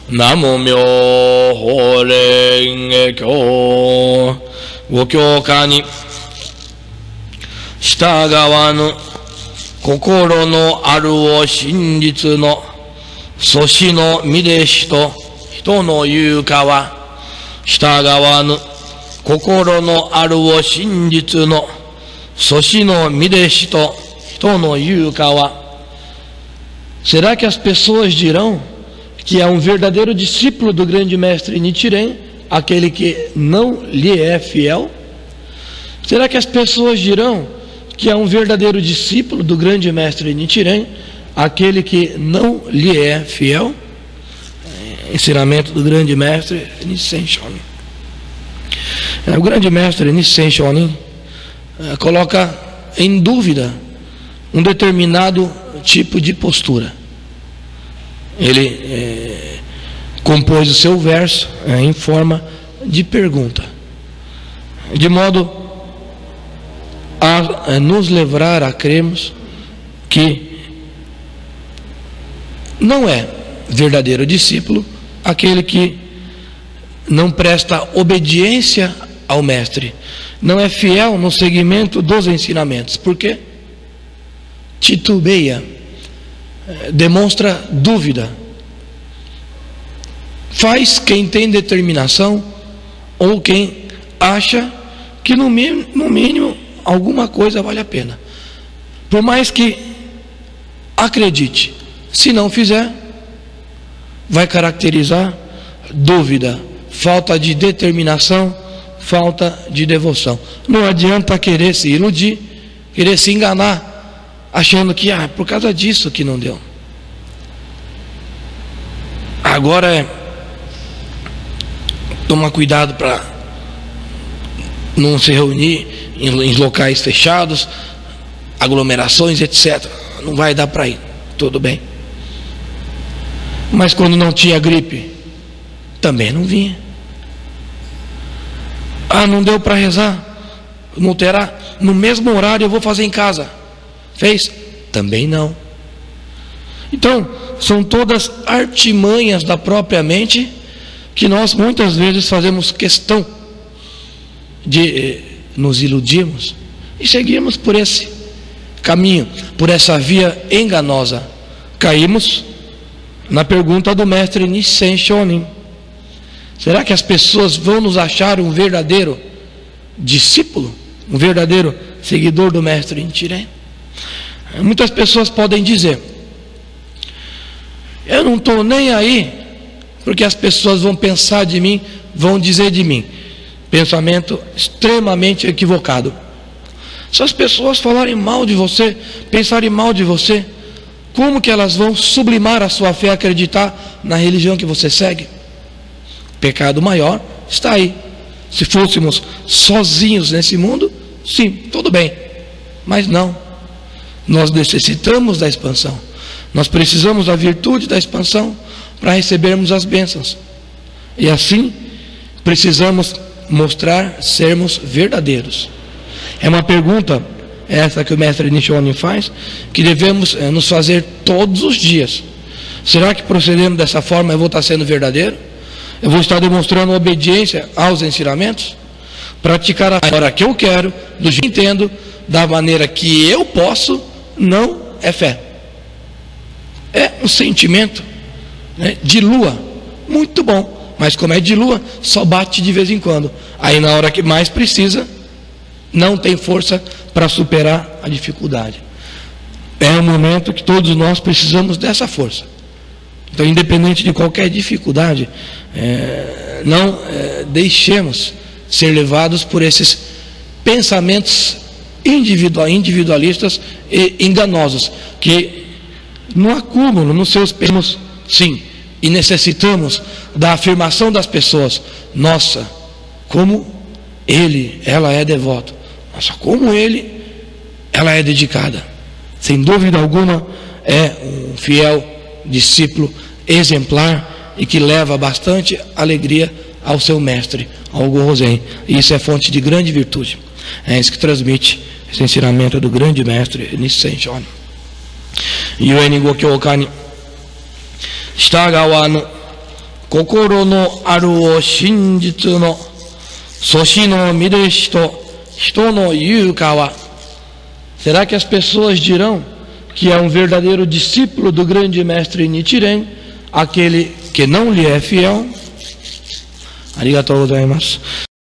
Namo Myo Ho Renge Kyo. ご教科に従わぬ心のあるを真実の祖師の身でしと人の言うかは、従わぬ心のあるを真実の祖師の身でしと人の言うかは。 Será que as pessoas dirão que é um verdadeiro discípulo do grande mestre Nichiren aquele que não lhe é fiel? Será que as pessoas dirão que é um verdadeiro discípulo do grande mestre Nichiren aquele que não lhe é fiel? Ensinamento do grande mestre Nissen Shonin. O grande mestre Nissen Shonin coloca em dúvida um determinado tipo de postura. Ele compôs o seu verso em forma de pergunta, de modo a nos levar a crermos que não é verdadeiro discípulo aquele que não presta obediência ao mestre, não é fiel no seguimento dos ensinamentos. Por quê? Titubeia, demonstra dúvida, faz quem tem determinação ou quem acha que no mínimo alguma coisa vale a pena, por mais que acredite. Se não fizer, vai caracterizar dúvida, falta de determinação, falta de devoção. Não adianta querer se iludir, querer se enganar, achando que por causa disso que não deu. Agora tomar cuidado para não se reunir em locais fechados, aglomerações, etc. Não vai dar para ir, tudo bem. Mas quando não tinha gripe, também não vinha. Não deu para rezar, não terá, no mesmo horário eu vou fazer em casa. Fez? Também não. Então, são todas artimanhas da própria mente que nós muitas vezes fazemos questão de nos iludirmos e seguirmos por esse caminho, por essa via enganosa. Caímos na pergunta do mestre Nissen Shonin: será que as pessoas vão nos achar um verdadeiro discípulo, um verdadeiro seguidor do mestre Nichiren? Muitas pessoas podem dizer: eu não estou nem aí, porque as pessoas vão pensar de mim, vão dizer de mim. Pensamento extremamente equivocado. Se as pessoas falarem mal de você, pensarem mal de você, como que elas vão sublimar a sua fé, acreditar na religião que você segue? O pecado maior está aí. Se fôssemos sozinhos nesse mundo, sim, tudo bem. Mas não. Nós necessitamos da expansão. Nós precisamos da virtude da expansão para recebermos as bênçãos. E assim, precisamos mostrar sermos verdadeiros. É uma pergunta essa que o mestre Nichiren faz, que devemos nos fazer todos os dias. Será que procedendo dessa forma eu vou estar sendo verdadeiro? Eu vou estar demonstrando obediência aos ensinamentos? Praticar a hora que eu quero, do jeito que entendo, da maneira que eu posso, não é fé. É um sentimento, de lua, muito bom, mas como é de lua, só bate de vez em quando. Aí na hora que mais precisa, não tem força para superar a dificuldade. É um momento que todos nós precisamos dessa força. Então, independente de qualquer dificuldade, não deixemos ser levados por esses pensamentos individualistas e enganosos, que no acúmulo, nos seus pensamentos, sim, e necessitamos da afirmação das pessoas: nossa, como ela é devoto, nossa, como ela é dedicada. Sem dúvida alguma, é um fiel discípulo exemplar e que leva bastante alegria ao seu mestre, ao Gohozen. E isso é fonte de grande virtude. É isso que transmite esse ensinamento do grande mestre Nissen Shonin. Yuen Gokyoka ni Shitagawa no kokoro no aru o shinjitsu no soshi no miru hito, hito no yuka wa. Será que as pessoas dirão que é um verdadeiro discípulo do grande mestre Nichiren, aquele que não lhe é fiel? Arigatou gozaimasu.